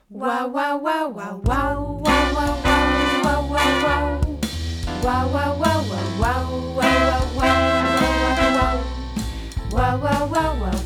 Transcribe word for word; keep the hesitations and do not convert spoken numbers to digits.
Wow, wow, wow, wow, wow, wow, wow, wow, wow, wow. Wow, wow, wow, wow, wow, wow, wow, wow, wow, wow. Wow, wow, wow, wow,